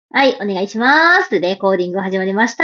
はい、お願いします。レコーディング始まりました。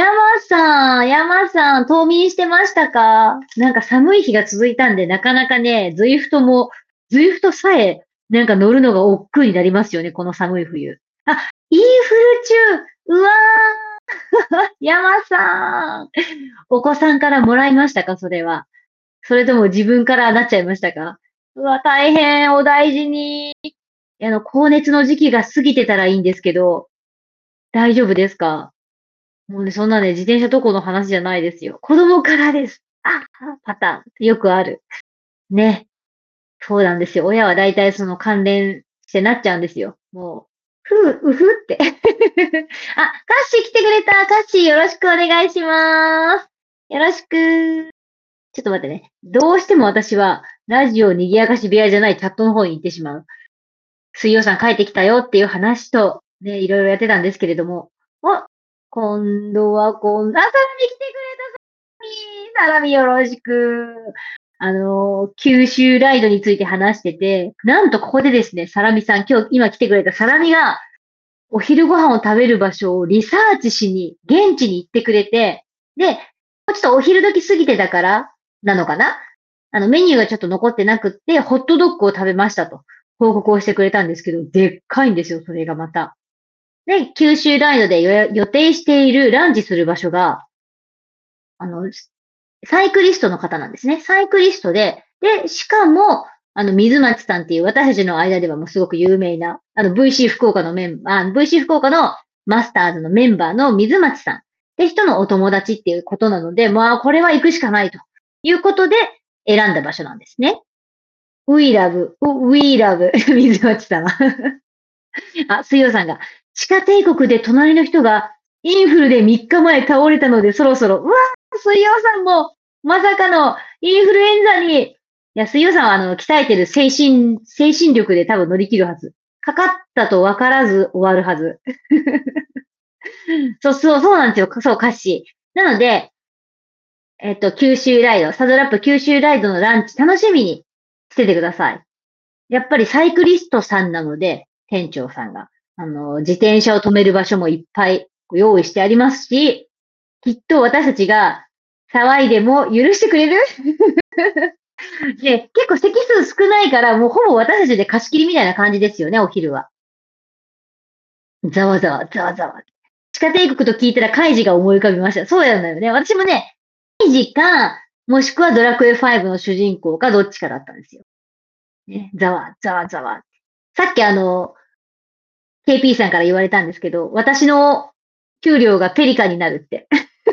山さん、冬眠してましたか？なんか寒い日が続いたんで、なかなかね、ズイフトさえ、なんか乗るのが億劫になりますよね、この寒い冬。あ、インフル中、うわー、山さん。お子さんからもらいましたか、それは。それとも自分からなっちゃいましたか？うわ、大変、お大事に。高熱の時期が過ぎてたらいいんですけど、大丈夫ですか？もうね、そんなね、自転車どこの話じゃないですよ。子供からです。パターン。よくある。ね。そうなんですよ。親は大体その関連してなっちゃうんですよ。もう、うふって。カッシー来てくれた。カッシーよろしくお願いします。よろしく。ちょっと待ってね。どうしても私は、ラジオ賑やかし部屋じゃないチャットの方に行ってしまう。水曜さん帰ってきたよっていう話と、ね、いろいろやってたんですけれども。今度はサラミ来てくれた、サラミよろしく。九州ライドについて話してて、なんとここでですね、サラミさん、今来てくれたサラミが、お昼ご飯を食べる場所をリサーチしに、現地に行ってくれて、で、ちょっとお昼時過ぎてたから、なのかな、メニューがちょっと残ってなくって、ホットドッグを食べましたと、報告をしてくれたんですけど、でっかいんですよ、それがまた。で、九州ライドで予定しているランチする場所が、あの、サイクリストの方なんですね。サイクリストで、しかも、水町さんっていう私たちの間ではもうすごく有名な、VC 福岡のVC 福岡のマスターズのメンバーの水町さんって人のお友達っていうことなので、まあ、これは行くしかないということで選んだ場所なんですね。We love 水町様。水曜さんが、地下帝国で隣の人がインフルで3日前倒れたのでそろそろ、うわー、水曜さんも、まさかのインフルエンザに、いや、水曜さんは鍛えてる精神力で多分乗り切るはず。かかったと分からず終わるはず。そうなんですよ。そう、歌詞。なので、九州ライド、サドルアップ九州ライドのランチ楽しみにしててください。やっぱりサイクリストさんなので、店長さんが。自転車を止める場所もいっぱい用意してありますし、きっと私たちが騒いでも許してくれる。で、結構席数少ないから、もうほぼ私たちで貸し切りみたいな感じですよね、お昼は。ざわざわ、ざわざわ。地下帝国と聞いたらカイジが思い浮かびました。そうなんだよね。私もね、カイジか、もしくはドラクエ5の主人公かどっちかだったんですよ。ね、ざわ、ざわ、ざわ。さっきKP さんから言われたんですけど、私の給料がペリカになるって。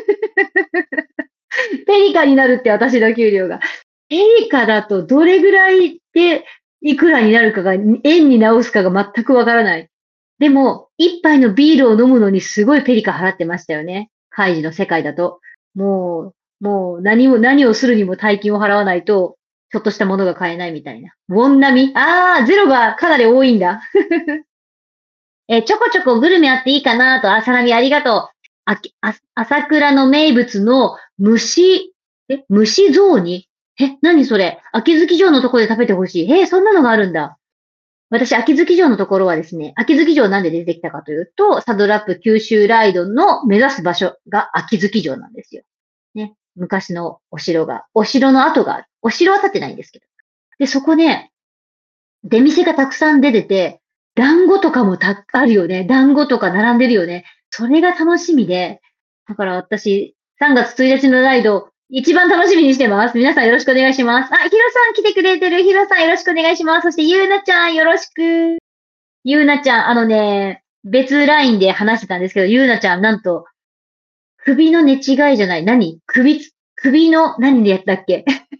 ペリカになるって私の給料が。ペリカだとどれぐらいでいくらになるかが、円に直すかが全くわからない。でも、一杯のビールを飲むのにすごいペリカ払ってましたよね。カイジの世界だと。もう何をするにも大金を払わないと、ちょっとしたものが買えないみたいな。ウォン並みゼロがかなり多いんだ。ちょこちょこグルメあっていいかなと、サラミありがとう。朝倉の名物の蒸し雑煮。何それ？秋月城のところで食べてほしい。そんなのがあるんだ。私、秋月城のところはですね、秋月城なんで出てきたかというと、サドルアップ九州ライドの目指す場所が秋月城なんですよ。ね。昔のお城の跡がある。お城は建ってないんですけど。で、そこね、出店がたくさん出てて、団子とかもあるよね。団子とか並んでるよね。それが楽しみで、だから私、3月1日のライド、一番楽しみにしてます。皆さんよろしくお願いします。ヒロさん来てくれてる。ヒロさんよろしくお願いします。そして、ゆうなちゃんよろしく。ゆうなちゃん、別ラインで話してたんですけど、ゆうなちゃん、なんと、首の寝違いじゃない。首の、何でやったっけ？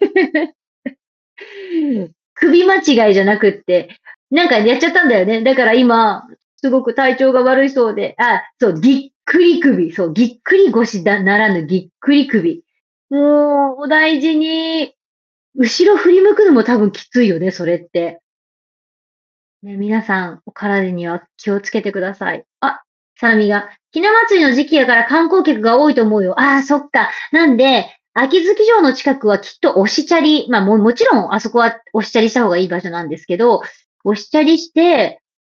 首間違いじゃなくって、なんかやっちゃったんだよね。だから今、すごく体調が悪いそうで、そう、ぎっくり首。そう、ぎっくり腰ならぬぎっくり首。もう、お大事に。後ろ振り向くのも多分きついよね、それって。ね、皆さん、お体には気をつけてください。サラミが、ひな祭りの時期やから観光客が多いと思うよ。そっか。なんで、秋月城の近くはきっと押しチャリ、もちろんあそこは押しチャリした方がいい場所なんですけど、押しチャリして、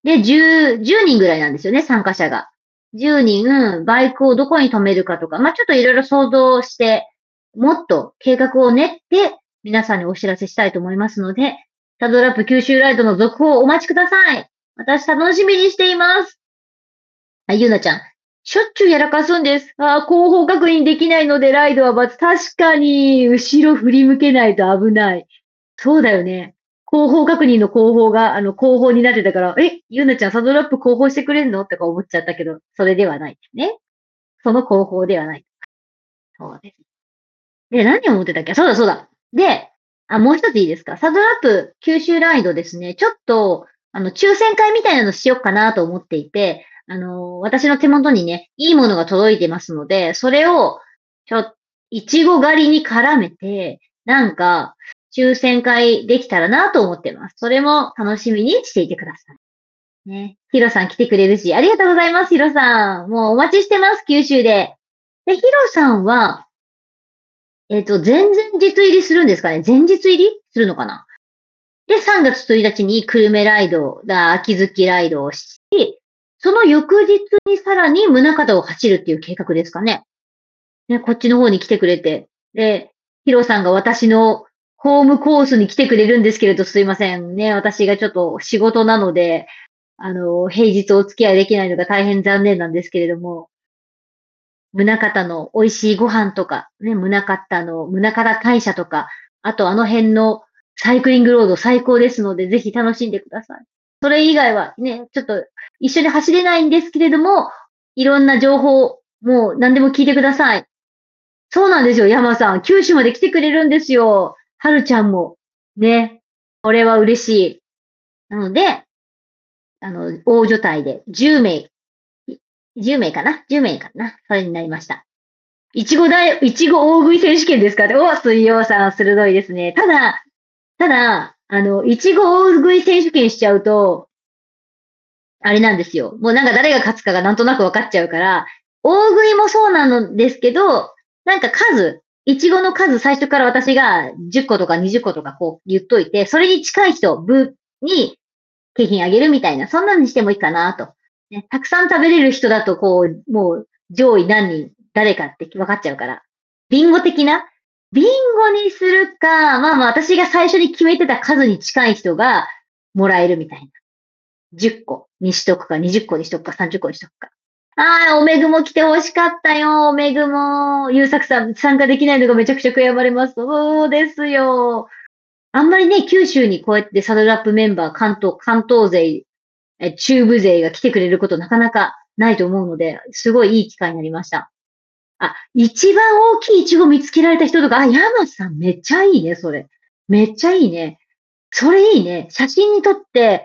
で、10人ぐらいなんですよね、参加者が。10人、バイクをどこに止めるかとか、まあ、ちょっといろいろ想像して、もっと計画を練って、皆さんにお知らせしたいと思いますので、サドルアップ九州ライドの続報をお待ちください。私楽しみにしています。あ、ゆうなちゃん。しょっちゅうやらかすんです。後方確認できないのでライドは×。確かに、後ろ振り向けないと危ない。そうだよね。後方確認の後方が、後方になってたから、ゆうなちゃんサドルアップ後方してくれんのとか思っちゃったけど、それではないですね。その後方ではない。そうです。で、何を思ってたっけ？そうだそうだ。で、もう一ついいですか？サドルアップ九州ライドですね。ちょっと、抽選会みたいなのしようかなと思っていて、私の手元にね、いいものが届いてますので、それを、いちご狩りに絡めて、なんか、抽選会できたらなと思ってます。それも楽しみにしていてください。ね。ヒロさん来てくれるし、ありがとうございます、ヒロさん。もうお待ちしてます、九州で。で、ヒロさんは、前々日入りするんですかね？前日入りするのかな？で、3月1日に久留米ライド、秋月ライドをし、その翌日にさらに宗像を走るっていう計画ですかね。ね、こっちの方に来てくれて。で、ヒロさんが私のホームコースに来てくれるんですけれど、すいませんね。私がちょっと仕事なので、平日お付き合いできないのが大変残念なんですけれども、宗像の美味しいご飯とか、ね、宗像大社とか、あとあの辺のサイクリングロード最高ですので、ぜひ楽しんでください。それ以外はね、ちょっと一緒に走れないんですけれども、いろんな情報、もう何でも聞いてください。そうなんですよ、山さん。九州まで来てくれるんですよ。はるちゃんも。ね。これは嬉しい。なので、大所帯で10名、10名かな？ 10 名かな？それになりました。いちご大食い選手権ですかね。水曜さん、鋭いですね。ただ、いちご大食い選手権しちゃうと、あれなんですよ。もうなんか誰が勝つかがなんとなく分かっちゃうから、大食いもそうなのですけど、なんかいちごの数最初から私が10個とか20個とかこう言っといて、それに近い人、に景品あげるみたいな、そんなのにしてもいいかなと。ね、たくさん食べれる人だとこう、もう上位何人、誰かって分かっちゃうから。ビンゴ的なビンゴにするか、まあまあ私が最初に決めてた数に近い人がもらえるみたいな。10個にしとくか、20個にしとくか、30個にしとくか。おめぐも来て欲しかったよ、おめぐも。ゆうさくさん参加できないのがめちゃくちゃ悔やまれます。そうですよ。あんまりね、九州にこうやってサドルアップメンバー、関東勢、中部勢が来てくれることなかなかないと思うので、すごいいい機会になりました。一番大きいイチゴ見つけられた人とか、山さんめっちゃいいね、それ。めっちゃいいね。それいいね。写真に撮って、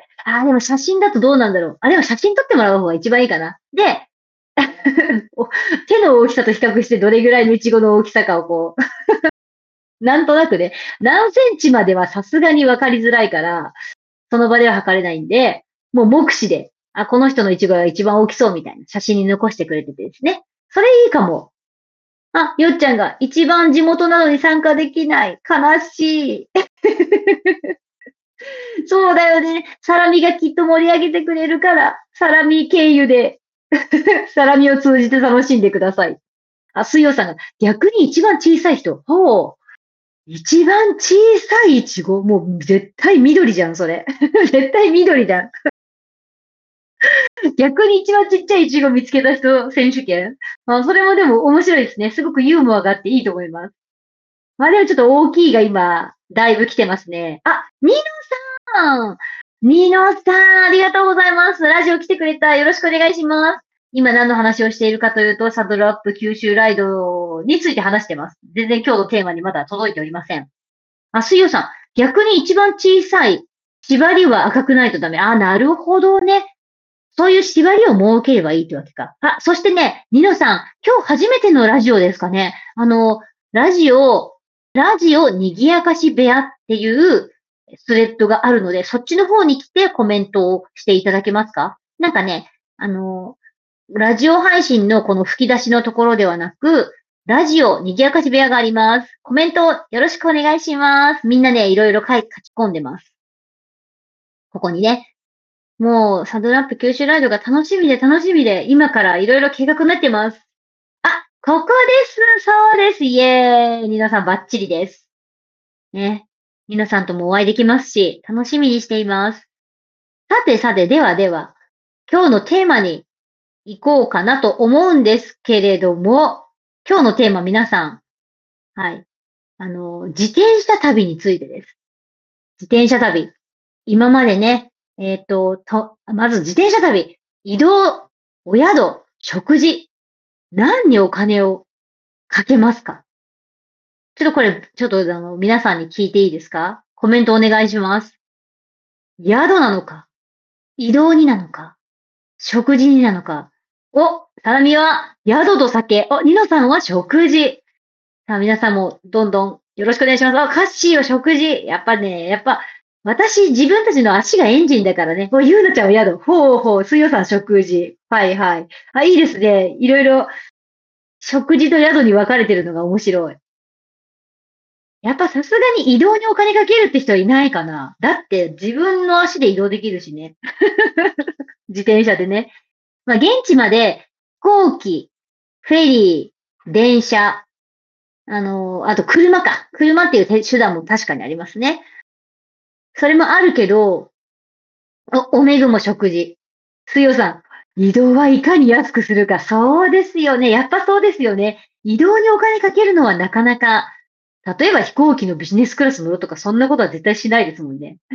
でも写真だとどうなんだろう。でも写真撮ってもらう方が一番いいかな。で、手の大きさと比較してどれぐらいのイチゴの大きさかをこう、なんとなくね、何センチまではさすがに分かりづらいから、その場では測れないんで、もう目視で、この人のイチゴが一番大きそうみたいな写真に残してくれててですね。それいいかも。よっちゃんが一番地元なのに参加できない。悲しい。そうだよね。サラミがきっと盛り上げてくれるから、サラミ経由で、サラミを通じて楽しんでください。水曜さんが逆に一番小さい人。一番小さいイチゴもう絶対緑じゃん、それ。絶対緑じゃん。逆に一番ちっちゃいイチゴ見つけた人選手権。それもでも面白いですね。すごくユーモアがあっていいと思います。でもちょっと大きいが今、だいぶ来てますね。ニノさんニノさん、ありがとうございます。ラジオ来てくれた。よろしくお願いします。今何の話をしているかというと、サドルアップ九州ライドについて話してます。全然今日のテーマにまだ届いておりません。水曜さん、逆に一番小さい縛りは赤くないとダメ。なるほどね。そういう縛りを設ければいいってわけか。そしてね、ニノさん、今日初めてのラジオですかね。ラジオにぎやかし部屋っていうスレッドがあるので、そっちの方に来てコメントをしていただけますか？なんかね、ラジオ配信のこの吹き出しのところではなく、ラジオにぎやかし部屋があります。コメントよろしくお願いします。みんなね、いろいろ書き込んでます。ここにね。 もう、サドルアップ九州ライドが楽しみで楽しみで、今からいろいろ計画になってます。あ、ここです。そうです。イエーイ。皆さんバッチリです。ね。皆さんともお会いできますし、楽しみにしています。さてさて、ではでは、今日のテーマに行こうかなと思うんですけれども、今日のテーマ皆さん、はい。自転車旅についてです。自転車旅。今までね、まず自転車旅、移動、お宿、食事、何にお金をかけますか？ちょっとこれ、ちょっと皆さんに聞いていいですか？コメントお願いします。宿なのか、移動になのか、食事になのか。サラミは宿と酒。ニノさんは食事。さあ、皆さんもどんどんよろしくお願いします。カッシーは食事。私、自分たちの足がエンジンだからね。ゆうなちゃんは宿。ほうほう、水曜さん食事。はいはい。いいですね。いろいろ、食事と宿に分かれてるのが面白い。やっぱさすがに移動にお金かけるって人はいないかな。だって自分の足で移動できるしね。自転車でね。まあ、現地まで飛行機、フェリー、電車、あと車か。車っていう手段も確かにありますね。それもあるけど、おめぐも食事。水曜さん、移動はいかに安くするか。そうですよね。やっぱそうですよね。移動にお金かけるのはなかなか、例えば飛行機のビジネスクラス乗るとか、そんなことは絶対しないですもんね。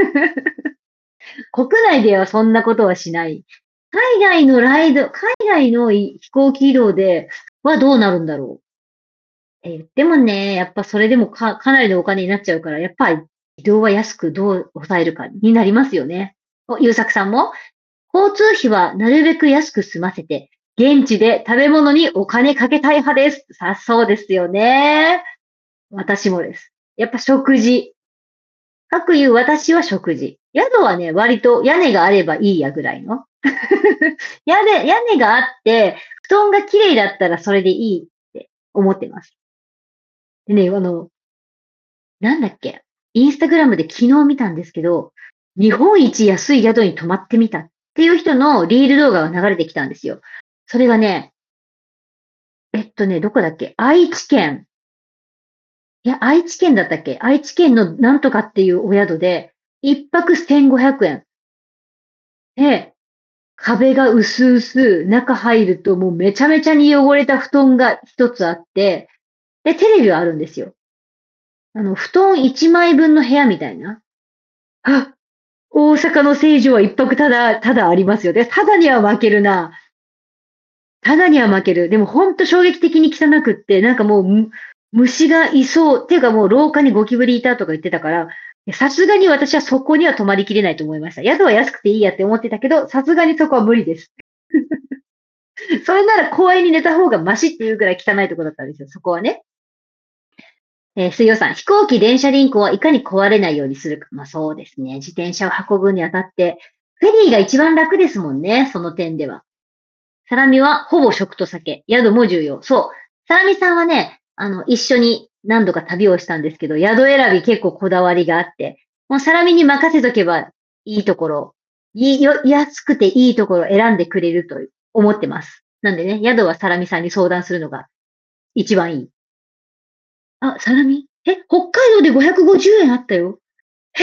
国内ではそんなことはしない。海外の飛行機移動ではどうなるんだろう。でもね、やっぱそれでもかなりのお金になっちゃうから、やっぱり移動は安くどう抑えるかになりますよね。ゆうさくさんも交通費はなるべく安く済ませて、現地で食べ物にお金かけたい派です。そうですよね。私もです。やっぱ食事。かくいう私は食事。宿はね、割と屋根があればいいやぐらいの。屋根があって、布団が綺麗だったらそれでいいって思ってます。でね、なんだっけ、インスタグラムで昨日見たんですけど、日本一安い宿に泊まってみたっていう人のリール動画が流れてきたんですよ。それがね、どこだっけ、愛知県だったっけ、愛知県のなんとかっていうお宿で、一泊1500円。で、壁が薄々、中入るともうめちゃめちゃに汚れた布団が一つあって、で、テレビはあるんですよ。布団1枚分の部屋みたいな。あ、大阪の成城は一泊ただありますよ。で、ただには負けるな。ただには負ける。でもほんと衝撃的に汚くって、なんかもう虫がいそう。っていうかもう廊下にゴキブリいたとか言ってたから、さすがに私はそこには泊まりきれないと思いました。宿は安くていいやって思ってたけど、さすがにそこは無理です。それなら公園に寝た方がマシっていうぐらい汚いところだったんですよ、そこはね。水曜さん、飛行機、電車輪行はいかに壊れないようにするか。まあそうですね。自転車を運ぶにあたって、フェリーが一番楽ですもんね、その点では。サラミはほぼ食と酒、宿も重要。そう。サラミさんはね、一緒に何度か旅をしたんですけど、宿選び結構こだわりがあって、もうサラミに任せとけばいいところ、安くていいところを選んでくれると思ってます。なんでね、宿はサラミさんに相談するのが一番いい。サラミ北海道で550円あったよ。え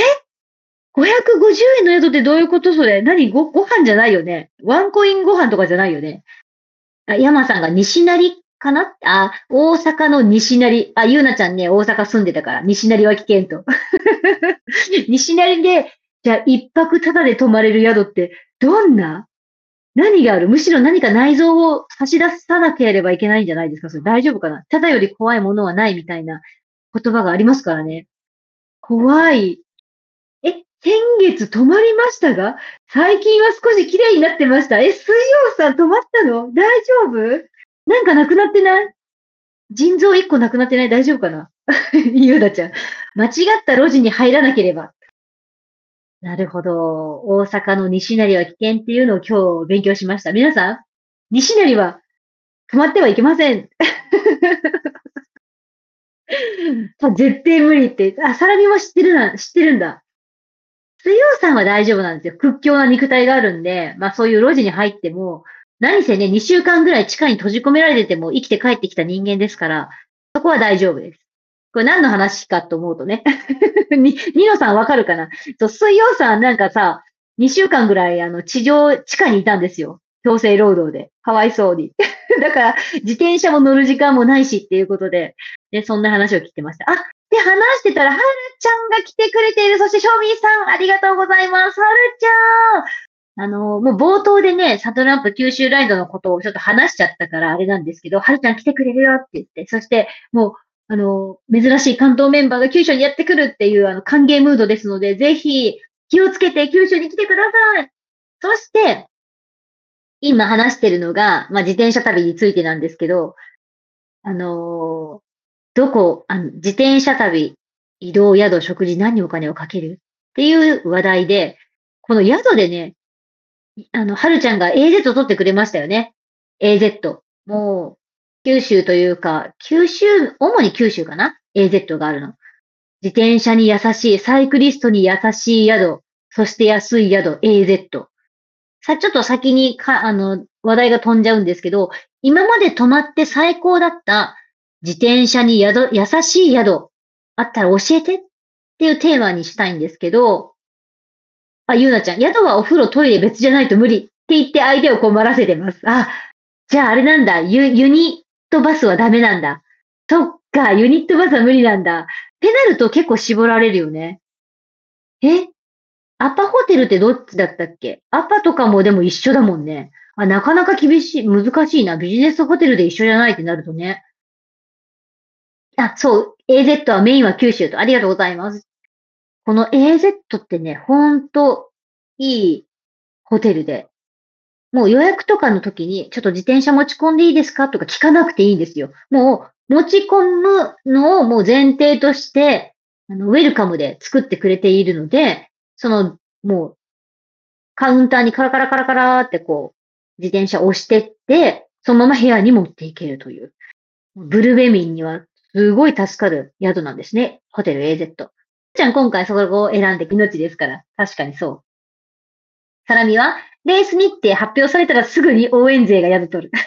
?550 円の宿ってどういうことそれ？ご飯じゃないよね。ワンコインご飯とかじゃないよね。山さんが西成かな大阪の西成。ゆうなちゃんね、大阪住んでたから、西成は危険と。西成で、じゃあ一泊タダで泊まれる宿って、どんな何がある？むしろ何か内臓を差し出さなければいけないんじゃないですか？それ大丈夫かな？タダより怖いものはないみたいな言葉がありますからね。怖い。先月泊まりましたが、最近は少し綺麗になってました。水曜さん泊まったの？大丈夫？なんかなくなってない？腎臓1個なくなってない？大丈夫かな？ゆうだちゃん。間違った路地に入らなければ。なるほど。大阪の西成は危険っていうのを今日勉強しました。皆さん、西成は泊まってはいけません。絶対無理って。サラミも知ってるんだ。 水曜さんは大丈夫なんですよ。屈強な肉体があるんで、まあそういう路地に入っても、何せね、2週間ぐらい地下に閉じ込められてても生きて帰ってきた人間ですから、そこは大丈夫です。これ何の話かと思うとね。ニノさんわかるかな？そう、水曜さんなんかさ、2週間ぐらい地下にいたんですよ。強制労働で。かわいそうに。だから、自転車も乗る時間もないしっていうことで、で、そんな話を聞いてました。あ、で、話してたら、はるちゃんが来てくれている。そして、ショーミーさん、ありがとうございます。はるちゃん。もう冒頭でね、サトランプ九州ライドのことをちょっと話しちゃったから、あれなんですけど、はるちゃん来てくれるよって言って、そして、もう、珍しい関東メンバーが九州にやってくるっていう、歓迎ムードですので、ぜひ、気をつけて九州に来てください。そして、今話してるのが、まあ、自転車旅についてなんですけど、あの自転車旅、移動、宿、食事、何にお金をかけるっていう話題で、この宿でね、はるちゃんが AZ 取ってくれましたよね。AZ。もう、九州というか、主に九州かな？ AZ があるの。自転車に優しい、サイクリストに優しい宿、そして安い宿、AZ。ちょっと先に話題が飛んじゃうんですけど、今まで泊まって最高だった自転車に優しい宿、あったら教えてっていうテーマにしたいんですけど、ゆうなちゃん、宿はお風呂、トイレ別じゃないと無理って言って相手を困らせてます。あ、じゃああれなんだ。ユニットバスはダメなんだ。そっか、ユニットバスは無理なんだ。ってなると結構絞られるよね。えアパホテルってどっちだったっけ？アパとかもでも一緒だもんね。あ、なかなか厳しい、難しいな。ビジネスホテルで一緒じゃないってなるとね。あ、そう。AZ はメインは九州と。ありがとうございます。この AZ ってね、ほんといいホテルで、もう予約とかの時に、ちょっと自転車持ち込んでいいですかとか聞かなくていいんですよ。もう持ち込むのをもう前提として、ウェルカムで作ってくれているので、もうカウンターにカラカラカラカラってこう、自転車を押してって、そのまま部屋に持っていけるという。ブルベミンにはすごい助かる宿なんですね。ホテル AZ。ちゃん今回そこを選んで命ですから。確かにそう。サラミは、レース日程発表されたらすぐに応援勢が宿取る。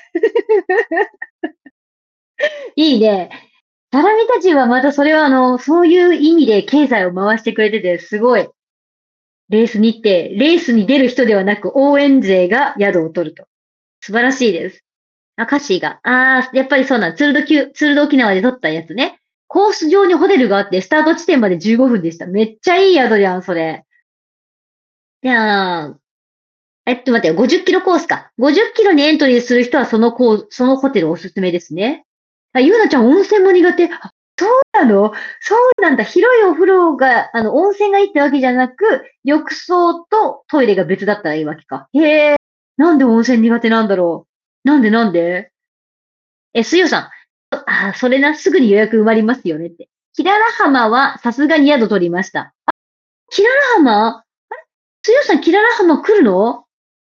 いいね。サラミたちはまたそれはそういう意味で経済を回してくれてて、すごい。レース日程、レースに出る人ではなく応援勢が宿を取ると。素晴らしいです。カッシーが。やっぱりそうなん。ツールド沖縄で撮ったやつね。コース上にホテルがあって、スタート地点まで15分でした。めっちゃいい宿じゃん、それ。じゃあ、待ってよ、50キロコースか。50キロにエントリーする人はそのホテルおすすめですね。ゆうなちゃん温泉も苦手。そうなの？そうなんだ。広いお風呂が、温泉がいいってわけじゃなく、浴槽とトイレが別だったらいいわけか。へえ。なんで温泉苦手なんだろう。なんで水曜さん。それな、すぐに予約埋まりますよねって。キララ浜はさすがに宿取りました。キララ浜水曜さん、キララ浜来るの？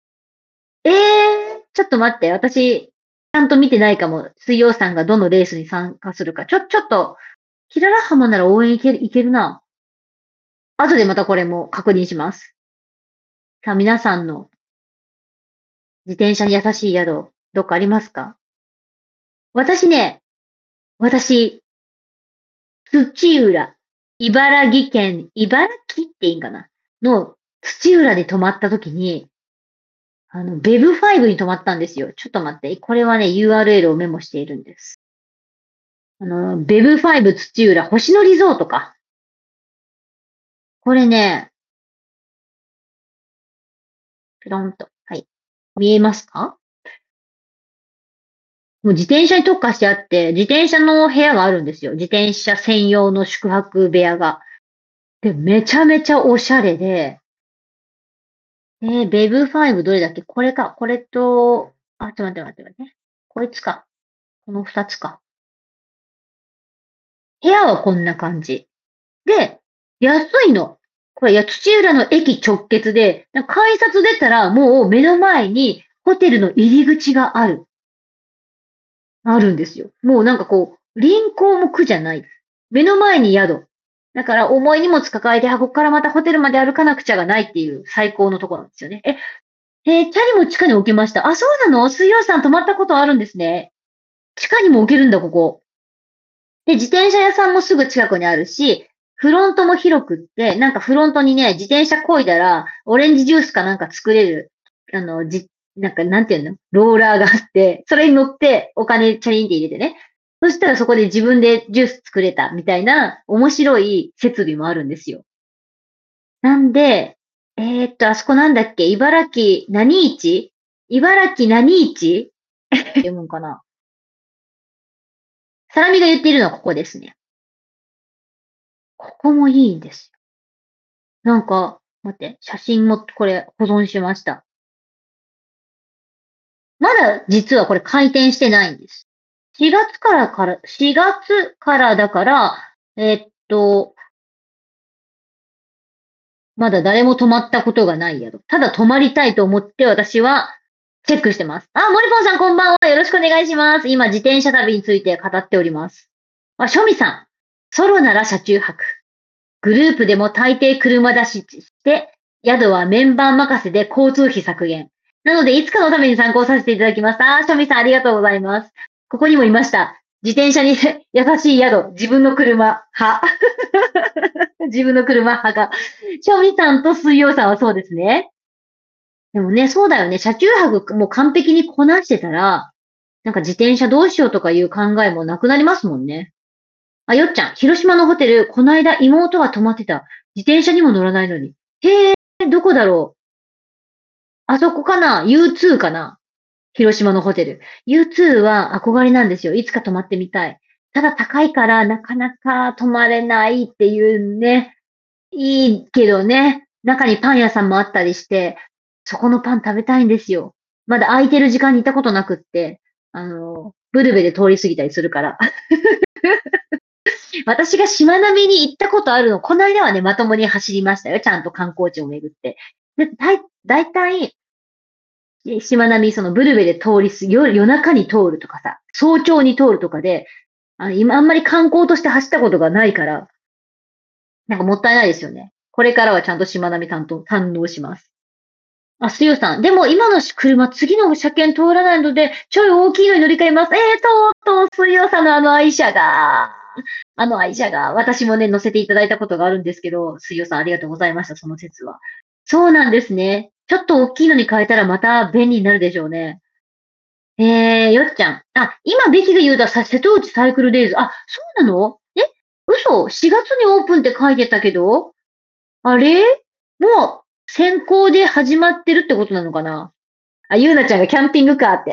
ちょっと待って。私、ちゃんと見てないかも。水曜さんがどのレースに参加するか。ちょっと、キララ浜なら応援いけるな。後でまたこれも確認します。さあ、皆さんの自転車に優しい宿、どっかありますか？私ね、私、土浦、茨城っていいんかなの土浦で泊まった時に、ベブ5に泊まったんですよ。ちょっと待って。これはね、URL をメモしているんです。ベブ5土浦星野リゾートか。これね、ピロンと。はい。見えますか？もう自転車に特化してあって、自転車の部屋があるんですよ。自転車専用の宿泊部屋が。で、めちゃめちゃおしゃれで、ベブ5どれだっけ？これか。これと、ちょっと待って。こいつか。この二つか。部屋はこんな感じ。で、安いの。これ、土浦の駅直結で、改札出たらもう目の前にホテルの入り口があるんですよ。もうなんかこう、臨港も苦じゃない。目の前に宿。 だから重い荷物抱えて、ここからまたホテルまで歩かなくちゃがないっていう最高のところなんですよね。チャリも地下に置けました。あ、そうなの？水曜さん泊まったことあるんですね。地下にも置けるんだ、ここ。で、自転車屋さんもすぐ近くにあるし、フロントも広くって、なんかフロントにね、自転車漕いだら、オレンジジュースかなんか作れる、あの、なんか、なんていうのローラーがあって、それに乗ってお金チャリンって入れてね。そしたらそこで自分でジュース作れたみたいな面白い設備もあるんですよ。なんで、あそこなんだっけ茨城何市茨城何市読むんかな。サラミが言っているのはここですね。ここもいいんですよ。なんか、待って、写真もこれ保存しました。まだ実はこれ開店してないんです。4月からだから、えーっと、まだ誰も泊まったことがない宿。ただ泊まりたいと思って私はチェックしてます。あ、モリポンさんこんばんは。よろしくお願いします。今自転車旅について語っております。あ、ショミさん。ソロなら車中泊。グループでも大抵車出しして、宿はメンバー任せで交通費削減。なので、いつかのために参考させていただきます。ショミさんありがとうございます。ここにもいました。自転車に優しい宿、自分の車派。自分の車派が。ショミさんと水曜さんはそうですね。でもね、そうだよね。車中泊もう完璧にこなしてたら、なんか自転車どうしようとかいう考えもなくなりますもんね。あ、よっちゃん、広島のホテル、この間妹が泊まってた。自転車にも乗らないのに。へえ、どこだろう。あそこかな？ U2 かな？広島のホテル。U2 は憧れなんですよ。いつか泊まってみたい。ただ高いからなかなか泊まれないっていうね。いいけどね。中にパン屋さんもあったりして、そこのパン食べたいんですよ。まだ空いてる時間に行ったことなくって、ブルベで通り過ぎたりするから。私がしまなみに行ったことあるの、この間はね、まともに走りましたよ。ちゃんと観光地を巡って。で、だいたい、しまなみ、そのブルベで通り過ぎ、夜中に通るとかさ、早朝に通るとかで、今あんまり観光として走ったことがないから、なんかもったいないですよね。これからはちゃんとしまなみ堪能します。あ、すよさん。でも今の車、次の車検通らないので、ちょい大きいのに乗り換えます。とうとう、すよさんのあの愛車が、私もね、乗せていただいたことがあるんですけど、水曜さんありがとうございました、その説は。そうなんですね。ちょっと大きいのに変えたらまた便利になるでしょうね。よっちゃん。あ、今、ベキが言うた瀬戸内サイクルデイズ。あ、そうなの？嘘？ 4 月にオープンって書いてたけど、あれもう、先行で始まってるってことなのかな？あ、ゆうなちゃんがキャンピングカーって。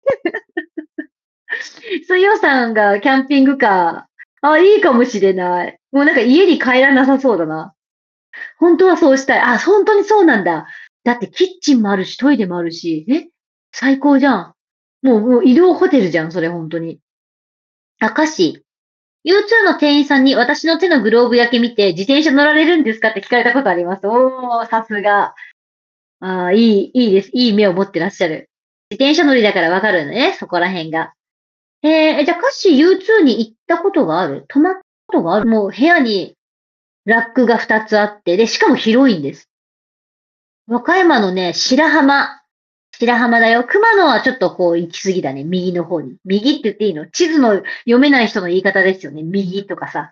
水曜さんがキャンピングカー。あ、いいかもしれない。もうなんか家に帰らなさそうだな。本当はそうしたい。あ、本当にそうなんだ。だってキッチンもあるし、トイレもあるし。最高じゃん。もう移動ホテルじゃん、それ本当に。明石。U2 の店員さんに私の手のグローブ焼け見て自転車乗られるんですかって聞かれたことあります。おー、さすが。いいです。いい目を持ってらっしゃる。自転車乗りだからわかるのね、そこら辺が。じゃあ、歌詞 U2 に行ったことがある？泊まったことがある？もう部屋にラックが2つあって、で、しかも広いんです。和歌山のね、白浜。白浜だよ。熊野はちょっとこう行き過ぎだね。右の方に。右って言っていいの？地図の読めない人の言い方ですよね。右とかさ。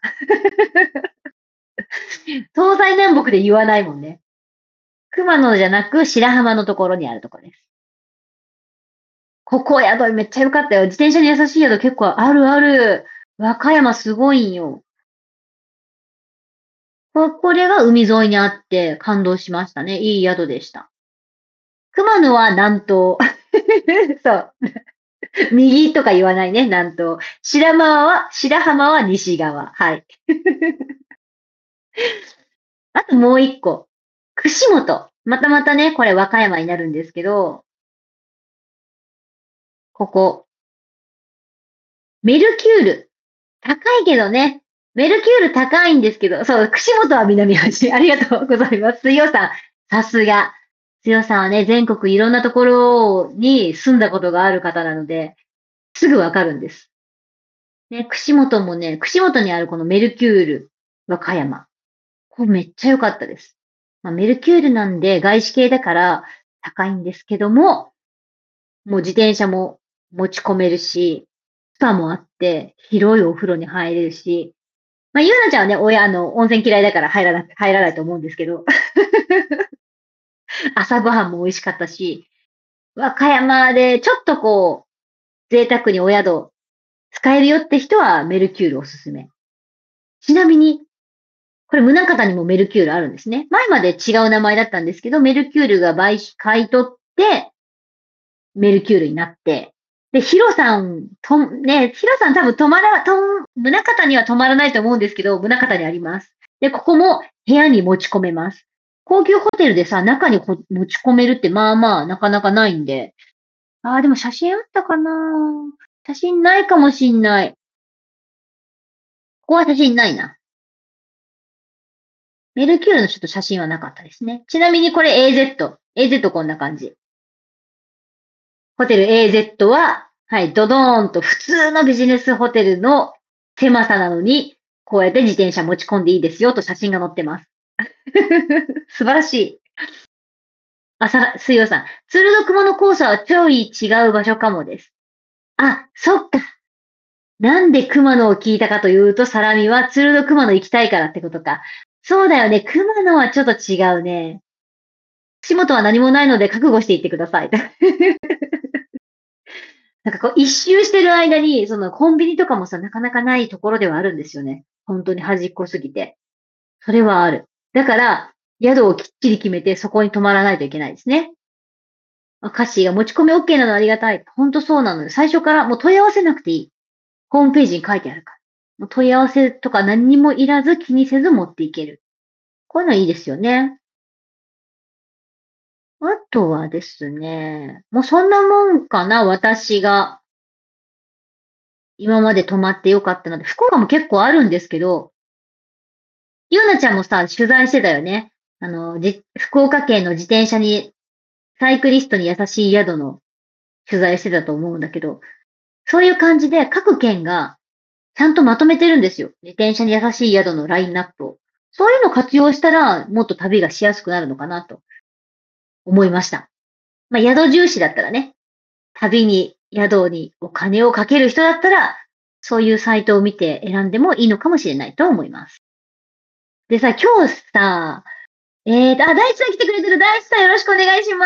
東西南北で言わないもんね。熊野じゃなく白浜のところにあるところです。ここ宿めっちゃ良かったよ。自転車に優しい宿結構あるある。和歌山すごいんよ。これが海沿いにあって感動しましたね。いい宿でした。熊野は南東。そう。右とか言わないね、南東。白浜は西側。はい。あともう一個。串本。またね、これ和歌山になるんですけど、ここ。メルキュール。高いけどね。メルキュール高いんですけど、そう、串本は南橋。ありがとうございます。水曜さん。さすが。水曜さんはね、全国いろんなところに住んだことがある方なので、すぐわかるんです。ね、串本もね、串本にあるこのメルキュール和歌山。これめっちゃ良かったです。まあ、メルキュールなんで外資系だから高いんですけども、もう自転車も持ち込めるし、スパもあって、広いお風呂に入れるし、まあ、ゆうなちゃんはね、温泉嫌いだから入らないと思うんですけど、朝ごはんも美味しかったし、和歌山でちょっとこう、贅沢にお宿使えるよって人はメルキュールおすすめ。ちなみに、これ宗像にもメルキュールあるんですね。前まで違う名前だったんですけど、メルキュールが買い取って、メルキュールになって、で、ヒロさん、ヒロさん多分宗像には泊まらないと思うんですけど、宗像にあります。で、ここも部屋に持ち込めます。高級ホテルでさ、中に持ち込めるってまあまあなかなかないんで。ああ、でも写真あったかな。写真ないかもしんない。ここは写真ないな。メルキュールのちょっと写真はなかったですね。ちなみにこれ AZ。AZ こんな感じ。ホテル AZ は、はい、ドドーンと普通のビジネスホテルの狭さなのに、こうやって自転車持ち込んでいいですよと写真が載ってます。素晴らしい。水曜さん。ツールド熊野コースはちょい違う場所かもです。あ、そっか。なんで熊野を聞いたかというと、サラミはツールド熊野行きたいからってことか。そうだよね。熊野はちょっと違うね。串本は何もないので覚悟していってください。なんかこう一周してる間に、そのコンビニとかもさ、なかなかないところではあるんですよね。本当に端っこすぎて。それはある。だから、宿をきっちり決めてそこに泊まらないといけないですね。カッシーが持ち込み OK なのありがたい。本当そうなので、最初からもう問い合わせなくていい。ホームページに書いてあるから。もう問い合わせとか何にもいらず気にせず持っていける。こういうのいいですよね。あとはですね、もうそんなもんかな、私が今まで泊まってよかったので、福岡も結構あるんですけど、ゆうなちゃんもさ、取材してたよね。福岡県の自転車に、サイクリストに優しい宿の取材してたと思うんだけど、そういう感じで各県がちゃんとまとめてるんですよ。自転車に優しい宿のラインナップを。そういうのを活用したら、もっと旅がしやすくなるのかなと思いました。まあ、宿重視だったらね、旅に、宿にお金をかける人だったら、そういうサイトを見て選んでもいいのかもしれないと思います。でさ、今日さ、大地さん来てくれてる。大地さんよろしくお願いします。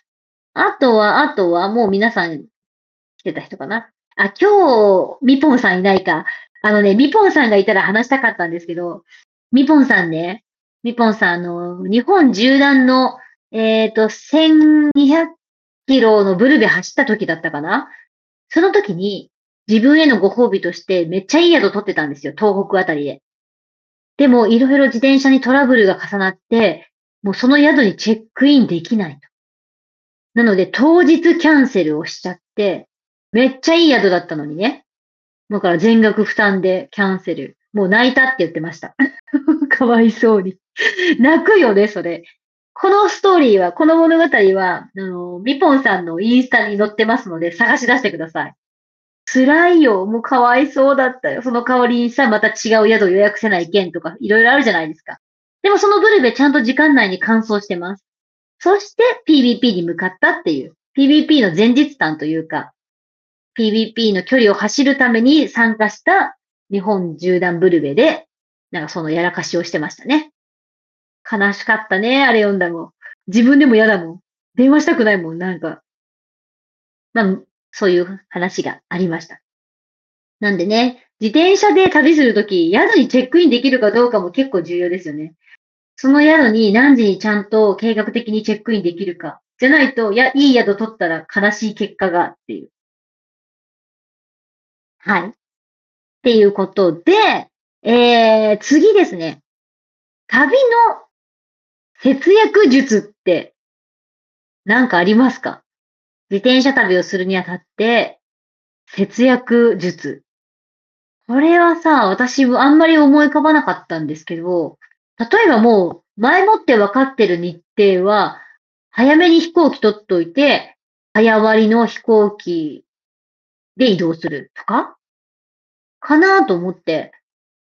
あとは、もう皆さん来てた人かな。あ、今日、みぽんさんいないか。みぽんさんがいたら話したかったんですけど、みぽんさんね、みぽんさん、日本縦断の、1200キロのブルベ走った時だったかな。その時に、自分へのご褒美としてめっちゃいい宿取ってたんですよ、東北あたりで。でも、いろいろ自転車にトラブルが重なって、もうその宿にチェックインできないと。なので、当日キャンセルをしちゃって、めっちゃいい宿だったのにね。だから全額負担でキャンセル。もう泣いたって言ってました。かわいそうに。泣くよね、それ。このストーリーは、この物語は、ミポンさんのインスタに載ってますので、探し出してください。辛いよ。もうかわいそうだったよ。その代わりにさ、また違う宿予約せない件とか、いろいろあるじゃないですか。でもそのブルベちゃんと時間内に完走してます。そして PVP に向かったっていう、PVP の前日談というか、PVP の距離を走るために参加した日本縦断ブルベで、なんかそのやらかしをしてましたね。悲しかったね、あれ読んだの。自分でも嫌だもん。電話したくないもん、なんか。まあ、そういう話がありました。なんでね、自転車で旅するとき、宿にチェックインできるかどうかも結構重要ですよね。その宿に何時にちゃんと計画的にチェックインできるか。じゃないと、いい宿取ったら悲しい結果がっていう。はい。っていうことで、次ですね。旅の節約術って何かありますか？自転車旅をするにあたって、節約術。これはさ、私もあんまり思い浮かばなかったんですけど、例えばもう、前もって分かってる日程は、早めに飛行機取っといて、早割りの飛行機で移動するとかかなと思って。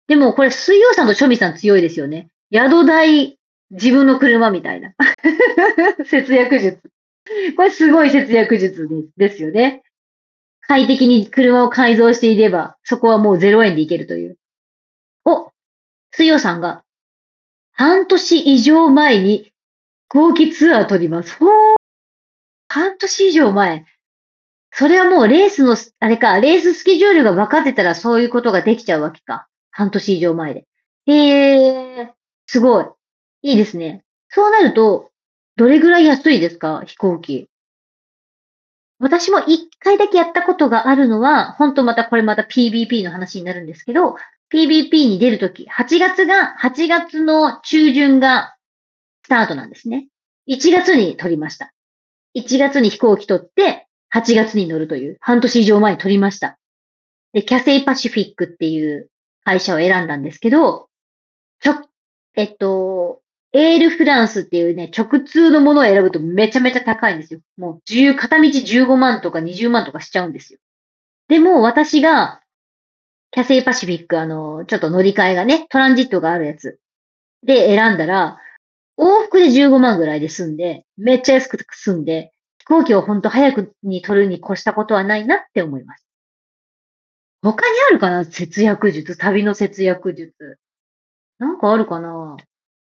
でもこれ水曜さんとチョミさん強いですよね。宿代、自分の車みたいな。節約術。これすごい節約術ですよね。快適に車を改造していれば、そこはもう0円で行けるという。お、水曜さんが半年以上前に後期ツアー取ります。ほー、半年以上前。それはもうレースの、あれか、レーススケジュールが分かってたらそういうことができちゃうわけか。半年以上前で。すごい。いいですね。そうなると、どれぐらい安いですか、飛行機。私も一回だけやったことがあるのは、本当またこれまた PBP の話になるんですけど、PBP に出るとき、8月の中旬がスタートなんですね。1月に取りました。1月に飛行機取って、8月に乗るという、半年以上前に取りました。で、キャセイパシフィックっていう会社を選んだんですけど、ちょ、えっと、エールフランスっていうね、直通のものを選ぶとめちゃめちゃ高いんですよ。もう片道15万とか20万とかしちゃうんですよ。でも私が、キャセイパシフィック、ちょっと乗り換えがね、トランジットがあるやつで選んだら、往復で15万ぐらいで済んで、めっちゃ安く済んで、飛行機をほんと早くに取るに越したことはないなって思います。他にあるかな、節約術、旅の節約術。なんかあるかな。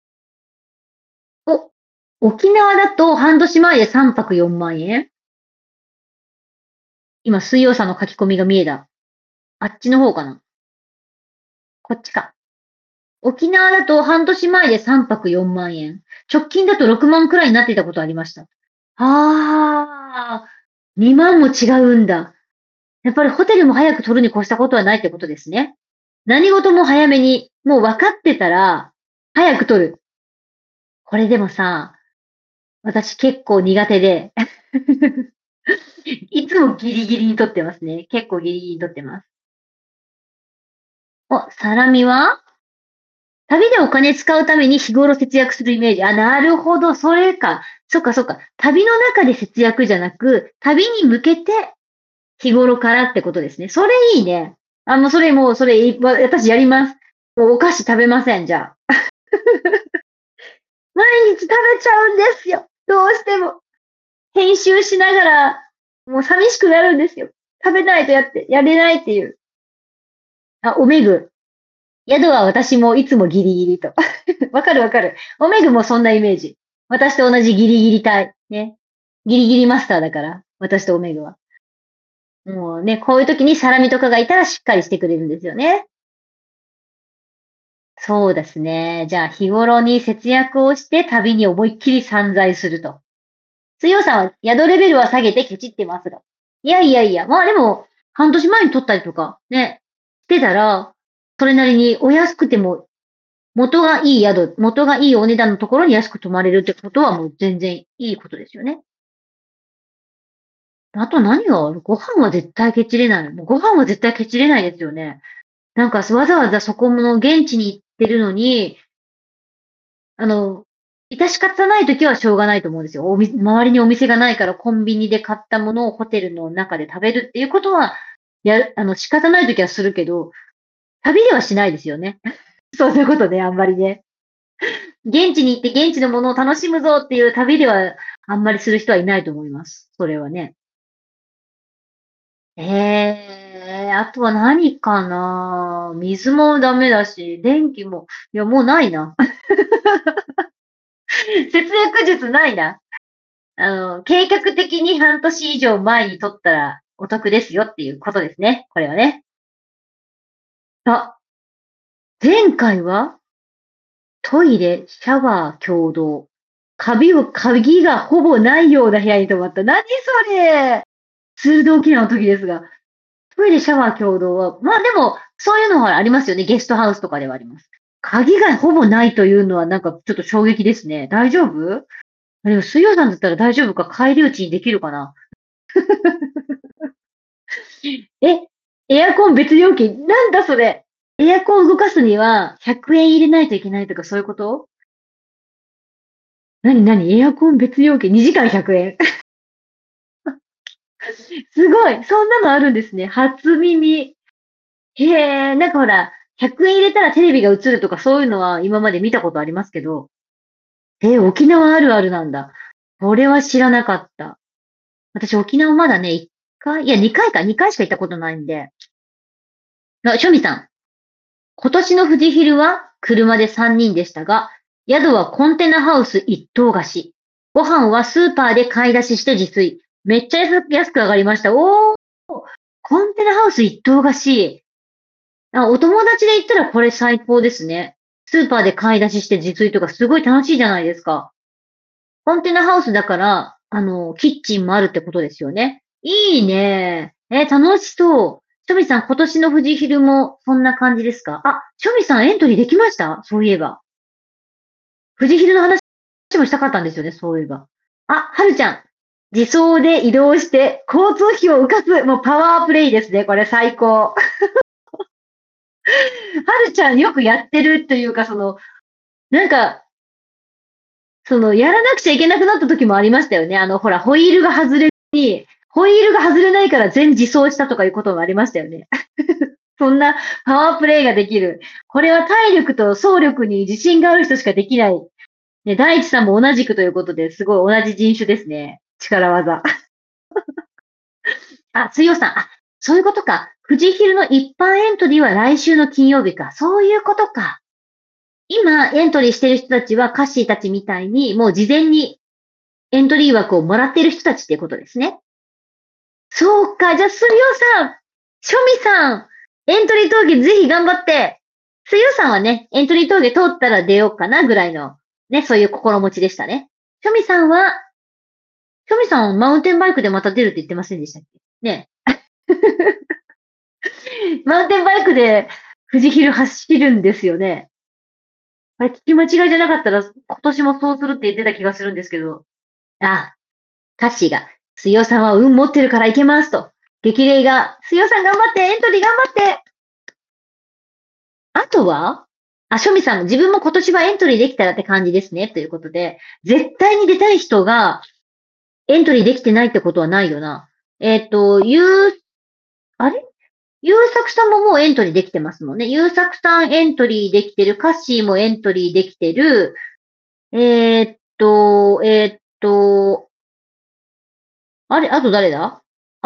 お、沖縄だと半年前で3泊4万円。今、水曜さんの書き込みが見えた。あっちの方かな。こっちか。沖縄だと半年前で3泊4万円。直近だと6万くらいになっていたことありました。あー、2万も違うんだ。やっぱりホテルも早く取るに越したことはないってことですね。何事も早めに、もう分かってたら、早く取る。これでもさ、私結構苦手で、いつもギリギリに取ってますね。結構ギリギリに取ってます。お、サラミは旅でお金使うために日頃節約するイメージ。あ、なるほど、それか。そっかそっか。旅の中で節約じゃなく、旅に向けて日頃からってことですね。それいいね。もうそれもう、それ、私やります。もうお菓子食べません、じゃあ。毎日食べちゃうんですよ。どうしても。編集しながら、もう寂しくなるんですよ。食べないとやれないっていう。あ、おめぐ。宿は私もいつもギリギリと。わかるわかる。おめぐもそんなイメージ。私と同じギリギリ隊。ね。ギリギリマスターだから。私とおめぐは。もうね、こういう時にサラミとかがいたらしっかりしてくれるんですよね。そうですね。じゃあ日頃に節約をして旅に思いっきり散財すると。強さは宿レベルは下げてケチってますが。いやいやいや、まあでも、半年前に取ったりとか、ね、してたら、それなりにお安くても、元がいいお値段のところに安く泊まれるってことはもう全然いいことですよね。あと何がある？ご飯は絶対ケチれない。もうご飯は絶対ケチれないですよね。なんかわざわざそこの現地に行ってるのに、あの、致し方ないときはしょうがないと思うんですよ。周りにお店がないからコンビニで買ったものをホテルの中で食べるっていうことは、仕方ないときはするけど、旅ではしないですよね。そういうことね、あんまりね。現地に行って現地のものを楽しむぞっていう旅では、あんまりする人はいないと思います。それはね。あとは何かな。水もダメだし、電気も、いや、もうないな。節約術ないな。計画的に半年以上前に取ったらお得ですよっていうことですね。これはね。あ、前回はトイレ、シャワー共同。鍵がほぼないような部屋に泊まった。何それ？通動機能の時ですが。トイレ、シャワー共同は、まあでも、そういうのはありますよね。ゲストハウスとかではあります。鍵がほぼないというのはなんかちょっと衝撃ですね。大丈夫？でも水曜さんだったら大丈夫か？帰り討ちにできるかな？え、エアコン別料金なんだそれ。エアコン動かすには100円入れないといけないとかそういうこと？何エアコン別料金2時間100円。すごいそんなのあるんですね。初耳。へえ、なんかほら、 100円入れたらテレビが映るとかそういうのは今まで見たことありますけど、沖縄あるあるなんだ。これは知らなかった。私沖縄まだね、1回、いや2回か、2回しか行ったことないんで。しょみさん。今年の富士ヒルは車で3人でしたが、宿はコンテナハウス一棟貸し。ご飯はスーパーで買い出しして自炊。めっちゃ安く上がりました。おー、コンテナハウス一棟貸し。お友達で行ったらこれ最高ですね。スーパーで買い出しして自炊とかすごい楽しいじゃないですか。コンテナハウスだから、キッチンもあるってことですよね。いいね。楽しそう。しょみさん、今年の富士ヒルもそんな感じですか？しょみさんエントリーできました？そういえば。富士ヒルの話もしたかったんですよね、そういえば。はるちゃん。自走で移動して交通費を浮かす。もうパワープレイですね。これ最高。はるちゃんよくやってるというか、なんか、やらなくちゃいけなくなった時もありましたよね。ほら、ホイールが外れないから全自走したとかいうこともありましたよね。そんなパワープレイができる。これは体力と走力に自信がある人しかできない。ね、大地さんも同じくということで、すごい同じ人種ですね。力技。強さん。そういうことか。富士ヒルの一般エントリーは来週の金曜日か。そういうことか。今、エントリーしてる人たちは、カッシーたちみたいに、もう事前にエントリー枠をもらっている人たちっていうことですね。そうか。じゃあ、すりおさん、しょみさん、エントリー峠ぜひ頑張って。すりおさんはね、エントリー峠通ったら出ようかなぐらいの、ね、そういう心持ちでしたね。しょみさん、マウンテンバイクでまた出るって言ってませんでしたっけね。マウンテンバイクで富士ヒル走るんですよね。あれ、聞き間違いじゃなかったら、今年もそうするって言ってた気がするんですけど。カッシーが、水曜さんは運持ってるから行けますと。激励が、水曜さん頑張って、エントリー頑張って。あとはしょみさん、自分も今年はエントリーできたらって感じですね。ということで、絶対に出たい人がエントリーできてないってことはないよな。あれゆうさくさんももうエントリーできてますもんね。ゆうさくさんエントリーできてる。カッシーもエントリーできてる。えーっと、えーっと、あと誰だ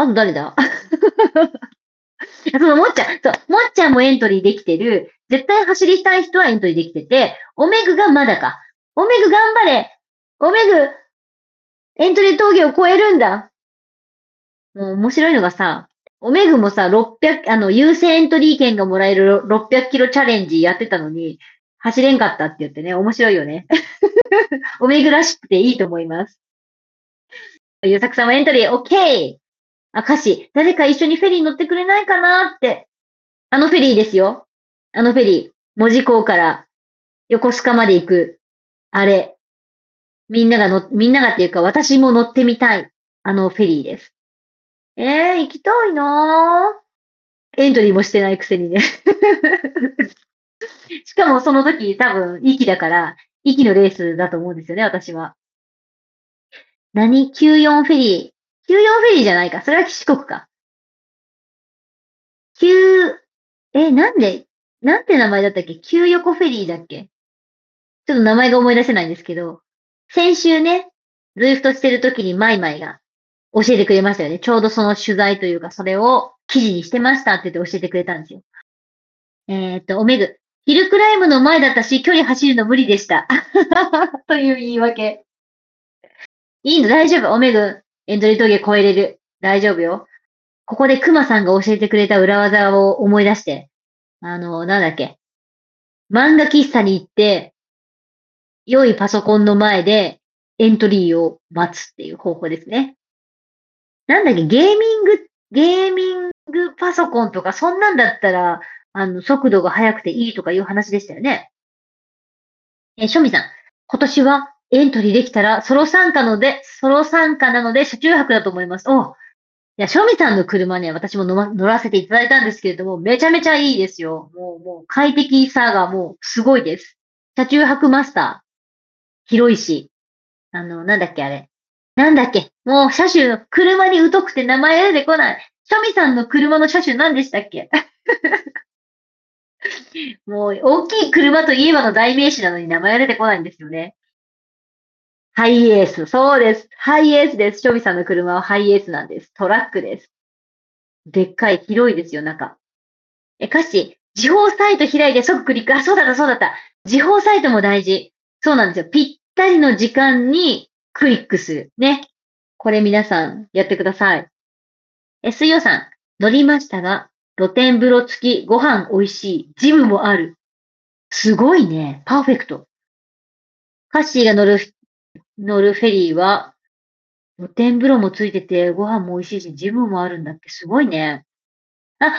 もっちゃんもエントリーできてる。絶対走りたい人はエントリーできてて、オメグがまだか。オメグ頑張れ。オメグ、エントリー峠を超えるんだ。もう面白いのがさ、オメグもさ、600、優先エントリー券がもらえる600キロチャレンジやってたのに、走れんかったって言ってね、面白いよね。オメグらしくていいと思います。ゆうさくさんはエントリー、オッケー。歌詞、誰か一緒にフェリー乗ってくれないかなって。あのフェリーですよ。あのフェリー。門司港から横須賀まで行く。あれ。みんながっていうか私も乗ってみたい。あのフェリーです。行きたいなぁ。エントリーもしてないくせにね。しかもその時多分、息だから、息のレースだと思うんですよね、私は。94フェリー。94フェリーじゃないか。それは四国か。9、なんて名前だったっけ？旧横フェリーだっけ？ちょっと名前が思い出せないんですけど、先週ね、ズイフトしてる時にマイマイが教えてくれましたよね。ちょうどその取材というか、それを記事にしてましたって言って教えてくれたんですよ。オメグ。ヒルクライムの前だったし、距離走るの無理でした。という言い訳。いいの、大丈夫。オメグ。エントリー峠超えれる。大丈夫よ。ここでクマさんが教えてくれた裏技を思い出して、なんだっけ。漫画喫茶に行って、良いパソコンの前でエントリーを待つっていう方法ですね。なんだっけ、ゲーミングパソコンとか、そんなんだったら、速度が速くていいとかいう話でしたよね。しょみさん。今年はエントリーできたらソロ参加なので車中泊だと思います。いや、しょみさんの車ね、私も乗らせていただいたんですけれども、めちゃめちゃいいですよ。もう快適さがもうすごいです。車中泊マスター。広いし。なんだっけあれ。なんだっけもう車種、車に疎くて名前出てこない。しょみさんの車の車種何でしたっけ？ もう、大きい車といえばの代名詞なのに名前が出てこないんですよね。ハイエース。そうです。ハイエースです。ショビさんの車はハイエースなんです。トラックです。でっかい、広いですよ、中。歌詞、時報サイト開いて即クリック。あ、そうだった、そうだった。時報サイトも大事。そうなんですよ。ぴったりの時間にクリックする。ね。これ皆さんやってください。水曜さん、乗りましたが、露天風呂付き、ご飯美味しい、ジムもある。すごいね。パーフェクト。カッシーが乗るフェリーは、露天風呂もついてて、ご飯も美味しいし、ジムもあるんだって。すごいね。あ、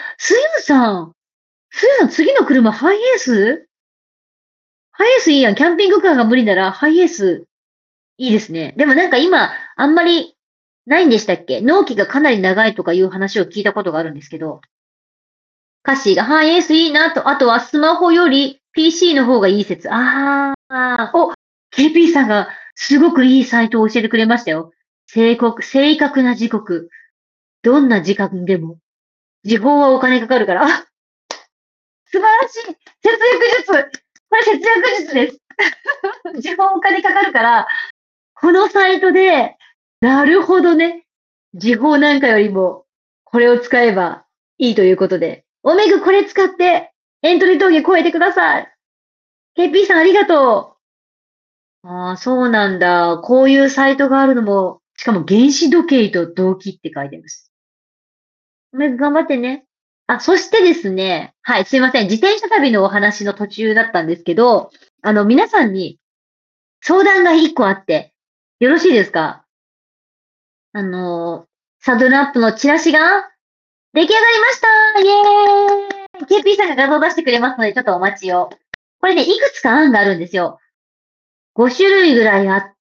スーさん次の車ハイエースハイエースいいやん。キャンピングカーが無理なら、ハイエースいいですね。でもなんか今、あんまりないんでしたっけ？納期がかなり長いとかいう話を聞いたことがあるんですけど、カッシーがハイエースいいなと、あとはスマホより PC の方がいい説。KP さんがすごくいいサイトを教えてくれましたよ。正確な時刻。どんな時間でも。時報はお金かかるから。素晴らしい。節約術。これ節約術です。時報お金かかるから、このサイトで、なるほどね。時報なんかよりも、これを使えばいいということで。おめぐこれ使って、エントリー峠超えてください。KP さんありがとう。ああ、そうなんだ。こういうサイトがあるのも、しかも原子時計と同期って書いてます。おめぐ頑張ってね。あ、そしてですね、はい、すいません。自転車旅のお話の途中だったんですけど、皆さんに相談が一個あって、よろしいですか？あの、サドルアップのチラシが出来上がりましたイエーイ !KP さんが画像出してくれますので、ちょっとお待ちを。これね、いくつか案があるんですよ。5種類ぐらいあって、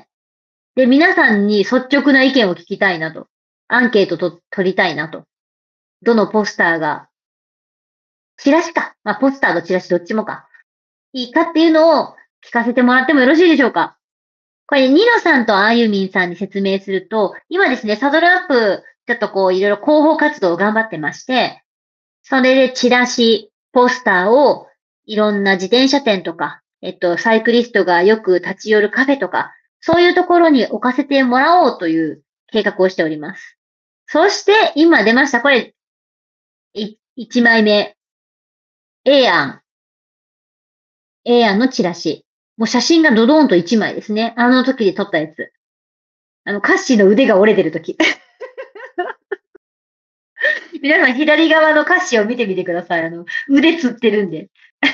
で、皆さんに率直な意見を聞きたいなと。アンケート取りたいなと。どのポスターが、チラシか。まあ、ポスターとチラシどっちもか。いいかっていうのを聞かせてもらってもよろしいでしょうか？これ、ニノさんとあゆみんさんに説明すると、今ですね、サドルアップ、ちょっとこう、いろいろ広報活動を頑張ってまして、それでチラシ、ポスターをいろんな自転車店とか、サイクリストがよく立ち寄るカフェとか、そういうところに置かせてもらおうという計画をしております。そして、今出ました。これ、1枚目。A 案。A 案のチラシ。もう写真がドドーンと1枚ですね。あの時で撮ったやつ。カッシーの腕が折れてる時。皆さん左側のカッシーを見てみてください。腕つってるんで。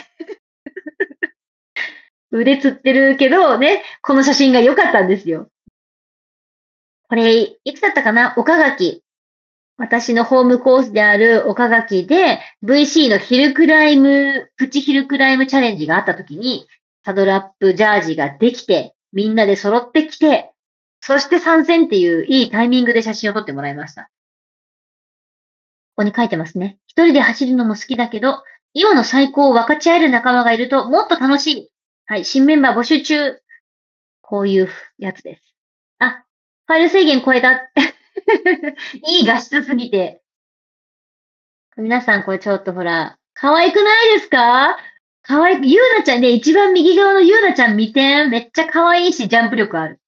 腕つってるけどね、この写真が良かったんですよ。これ、いつだったかな？岡垣。私のホームコースである岡垣で VC のヒルクライム、プチヒルクライムチャレンジがあった時に、サドルアップジャージができて、みんなで揃ってきて、そして参戦っていういいタイミングで写真を撮ってもらいました。ここに書いてますね。一人で走るのも好きだけど、今の最高を分かち合える仲間がいるともっと楽しい。はい、新メンバー募集中。こういうやつです。あ、ファイル制限超えた。いい画質すぎて。皆さんこれちょっとほら、可愛くないですか？可愛い。ゆうなちゃんね、一番右側のゆうなちゃん見て。めっちゃ可愛いし、ジャンプ力ある。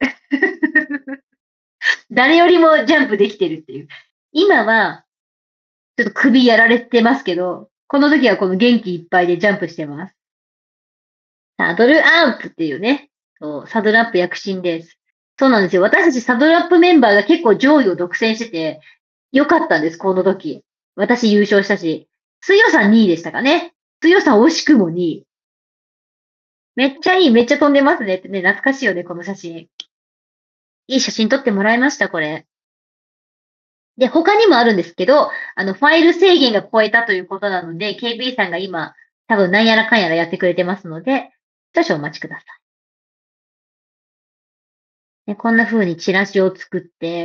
誰よりもジャンプできてるっていう。今は、ちょっと首やられてますけど、この時はこの元気いっぱいでジャンプしてます。サドルアップっていうね。そう、サドルアップ躍進です。そうなんですよ。私たちサドルアップメンバーが結構上位を独占してて、よかったんです、この時。私優勝したし。水曜さん2位でしたかね。水曜さん惜しくも2位。めっちゃいい、めっちゃ飛んでますねってね、懐かしいよね、この写真。いい写真撮ってもらいました、これ。で、他にもあるんですけど、ファイル制限が超えたということなので、KB さんが今、多分何やらかんやらやってくれてますので、少々お待ちください。で、こんな風にチラシを作って、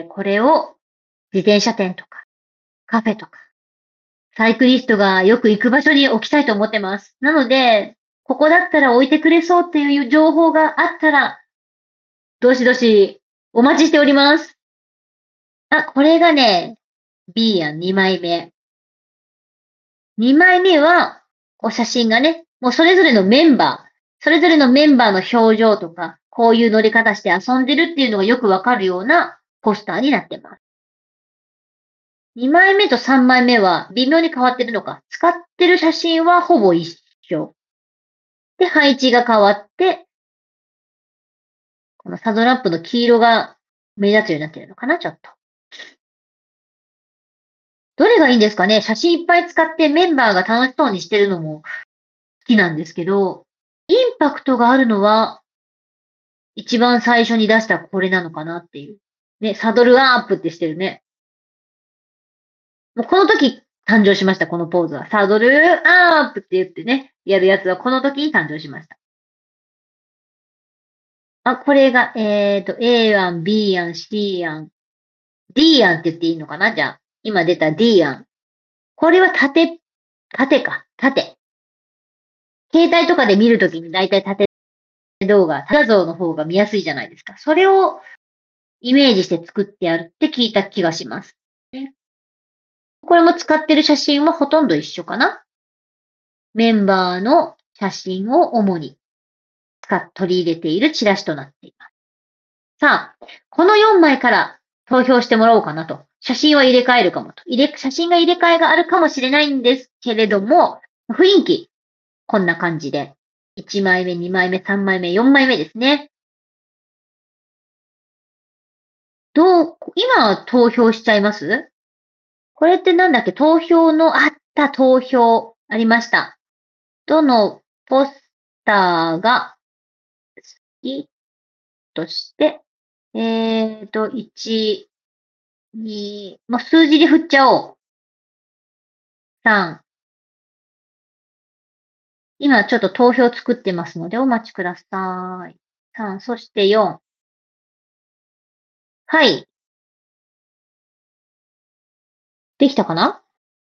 これを自転車店とか、カフェとか、サイクリストがよく行く場所に置きたいと思ってます。なので、ここだったら置いてくれそうっていう情報があったら、どしどしお待ちしております。あ、これがね、B や2枚目。2枚目は、 こう写真がね、もうそれぞれのメンバー、それぞれのメンバーの表情とか、こういう乗り方して遊んでるっていうのがよくわかるようなポスターになってます。2枚目と3枚目は微妙に変わってるのか。使ってる写真はほぼ一緒。で、配置が変わって、このサドラップの黄色が目立つようになってるのかな、ちょっと。どれがいいんですかね？写真いっぱい使ってメンバーが楽しそうにしてるのも好きなんですけど、インパクトがあるのは一番最初に出したこれなのかなっていう。ね、サドルアップってしてるね。もうこの時誕生しました、このポーズは。サドルアップって言ってね、やるやつはこの時に誕生しました。あ、これが、A 案、B 案、C 案、D 案って言っていいのかな？じゃあ、今出た D 案。これは縦か、縦。携帯とかで見るときにだいたい縦動画、縦画像の方が見やすいじゃないですか。それをイメージして作ってあるって聞いた気がします。これも使ってる写真はほとんど一緒かな。メンバーの写真を主に取り入れているチラシとなっています。さあ、この4枚から投票してもらおうかなと。写真は入れ替えるかもと。写真が入れ替えがあるかもしれないんですけれども、雰囲気、こんな感じで。1枚目、2枚目、3枚目、4枚目ですね。今投票しちゃいます？これってなんだっけ？投票のあった投票ありました。どのポスターが好きとして、1、2、もう数字で振っちゃおう。3。今ちょっと投票作ってますのでお待ちください。3、そして4。はい。できたかな？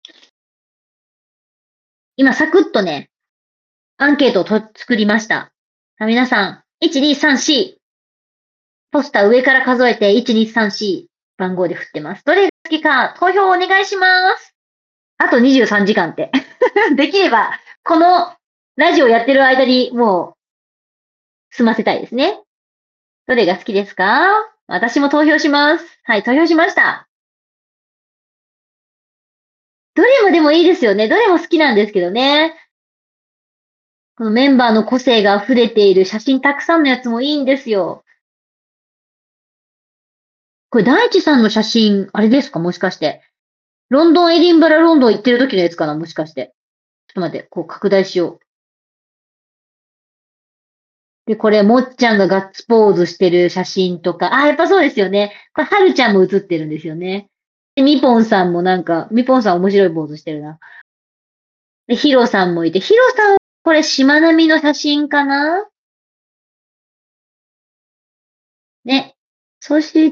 今サクッとね、アンケートを作りました。皆さん、1、2、3、4。ポスター上から数えて、1、2、3、4番号で振ってます。どれが好きか、投票お願いします。あと23時間って。できれば、このラジオやってる間にもう済ませたいですね。どれが好きですか？私も投票します。はい、投票しました。どれもでもいいですよね。どれも好きなんですけどね。このメンバーの個性が溢れている写真たくさんのやつもいいんですよ。これ、大地さんの写真、あれですか？もしかして。ロンドン、エディンバラ、ロンドン行ってる時のやつかな？もしかして。ちょっと待って、こう拡大しよう。で、これ、もっちゃんがガッツポーズしてる写真とか、やっぱそうですよね。これ、はるちゃんも写ってるんですよね。で、みぽんさんもなんか、みぽんさん面白いポーズしてるな。で、ヒロさんもいて、ヒロさん、これ、しまなみの写真かな？ね。そして、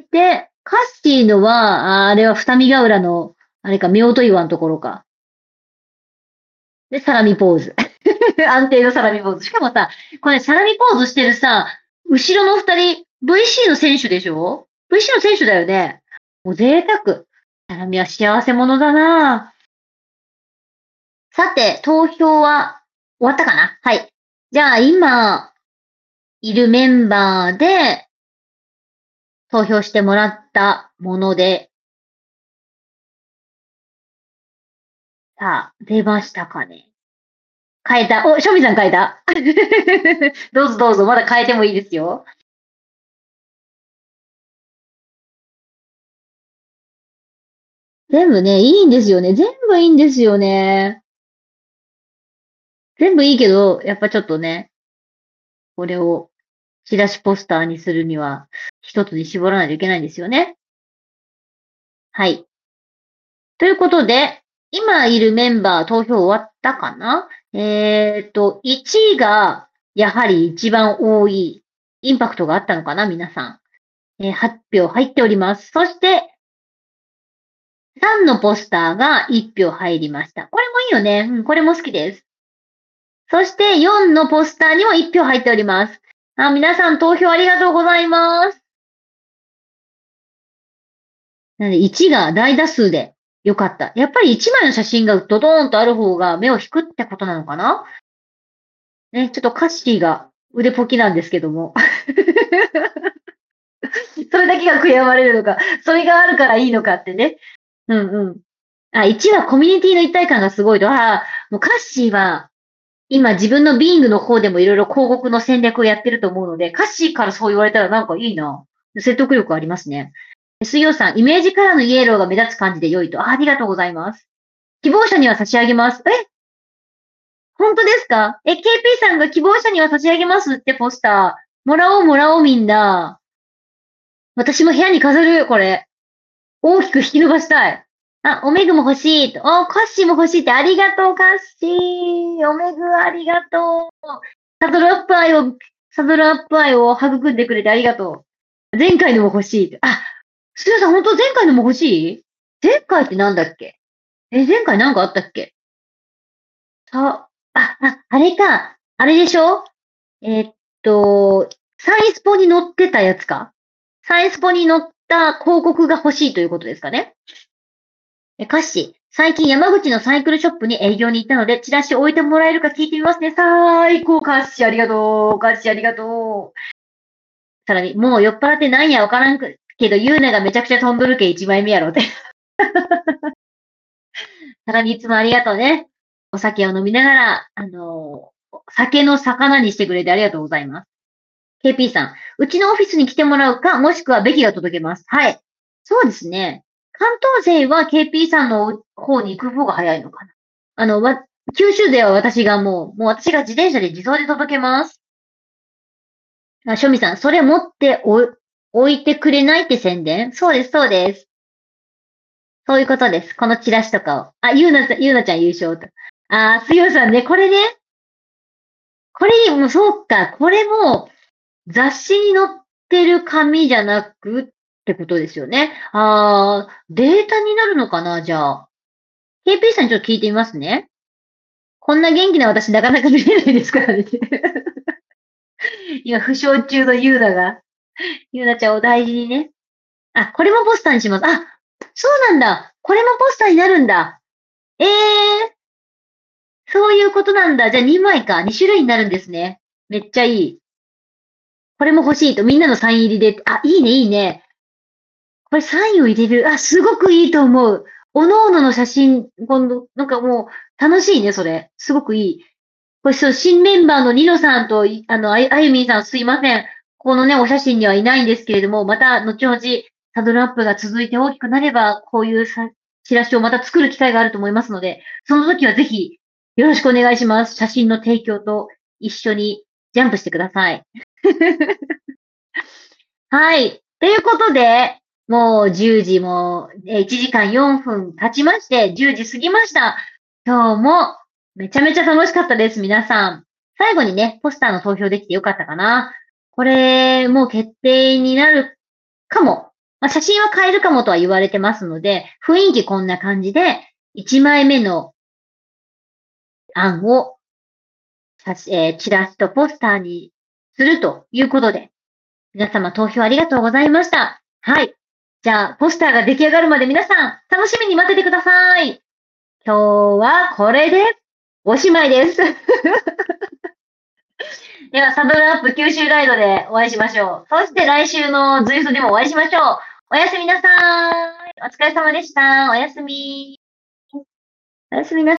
カッシーのは、あれは二見ヶ浦の、あれか、夫婦岩のところか。で、サラミポーズ。安定のサラミポーズ。しかもさ、これサラミポーズしてるさ、後ろの二人、VC の選手でしょ？ VC の選手だよね。もう贅沢。サラミは幸せ者だな。さて、投票は終わったかな？はい。じゃあ、今、いるメンバーで投票してもらったもので、さあ、出ましたかね？変えた。お、しょみさん変えた。どうぞどうぞ、まだ変えてもいいですよ。全部ね、いいんですよね。全部いいんですよね。全部いいけど、やっぱちょっとね、これをチラシポスターにするには、一つに絞らないといけないんですよね。はい。ということで、今いるメンバー投票終わったかな？1位が、やはり一番多い、インパクトがあったのかな皆さん。発表入っております。そして、3のポスターが1票入りました。これもいいよね。うん、これも好きです。そして4のポスターにも1票入っております。皆さん投票ありがとうございます。なので1が大多数でよかった。やっぱり一枚の写真がドドーンとある方が目を引くってことなのかな。ね、ちょっとカッシーが腕ポキなんですけども。それだけが悔やまれるのか、それがあるからいいのかってね。うんうん。あ、1はコミュニティの一体感がすごいと。もうカッシーは、今自分のビーイングの方でもいろいろ広告の戦略をやってると思うので、カッシーからそう言われたらなんかいいな。説得力ありますね。水曜さん、イメージカラーのイエローが目立つ感じで良いと。ありがとうございます。希望者には差し上げます。本当ですかKP さんが希望者には差し上げますってポスター。もらおうもらおうみんな。私も部屋に飾る、これ。大きく引き伸ばしたい。おめぐも欲しいと。カッシーも欲しいって。ありがとう、カッシー。おめぐありがとう。サドルアップ愛を、サドルアップ愛を育んでくれてありがとう。前回のも欲しい。すやさん、本当前回のも欲しい。前回ってなんだっけ。前回なんかあったっけ。あれか。あれでしょ。えーっサインスポに載ってたやつか。サインスポに載った広告が欲しいということですかね。カッシー、最近山口のサイクルショップに営業に行ったので、チラシ置いてもらえるか聞いてみますね。最高、カッシーありがとう。カッシーありがとう。さらに、もう酔っ払ってなんやわからんけど、ユーナがめちゃくちゃ飛んどるけ1枚目やろって。さらにいつもありがとうね。お酒を飲みながら、酒の魚にしてくれてありがとうございます。KP さん、うちのオフィスに来てもらうか、もしくはベキが届けます。はい。そうですね。関東勢は KP さんの方に行く方が早いのかな。九州勢は私がもう私が自転車で自動で届けます。しょみさん、それ持って置いてくれないって宣伝。そうです、そうです。そういうことです。このチラシとかを。ゆうなちゃん優勝と。すよさんね、これね。これもそうか。これも雑誌に載ってる紙じゃなくってことですよね。データになるのかなじゃあ。KP さんにちょっと聞いてみますね。こんな元気な私なかなか見れないですからね。今、負傷中のユーナが。ユーナちゃんを大事にね。これもポスターにします。そうなんだ。これもポスターになるんだ。ええそういうことなんだ。じゃあ2枚か。2種類になるんですね。めっちゃいい。これも欲しいと。みんなのサイン入りで。いいね、いいね。これサインを入れる。すごくいいと思う。おのおのの写真、今度、なんかもう、楽しいね、それ。すごくいい。これ、新メンバーのニノさんと、あゆみんさんすいません。このね、お写真にはいないんですけれども、また、後々、サドルアップが続いて大きくなれば、こういうチラシをまた作る機会があると思いますので、その時はぜひ、よろしくお願いします。写真の提供と一緒にジャンプしてください。はい。ということで、もう10時も1時間4分経ちまして、10時過ぎました。今日もめちゃめちゃ楽しかったです、皆さん。最後にね、ポスターの投票できてよかったかな。これ、もう決定になるかも。写真は変えるかもとは言われてますので、雰囲気こんな感じで、1枚目の案を、チラシとポスターにするということで、皆様投票ありがとうございました。はい。じゃあ、ポスターが出来上がるまで皆さん、楽しみに待っててください。今日はこれでおしまいです。では、サドルアップ九州ガイドでお会いしましょう。そして来週のズイフトでもお会いしましょう。おやすみなさい。お疲れ様でした。おやすみ。おやすみなさい。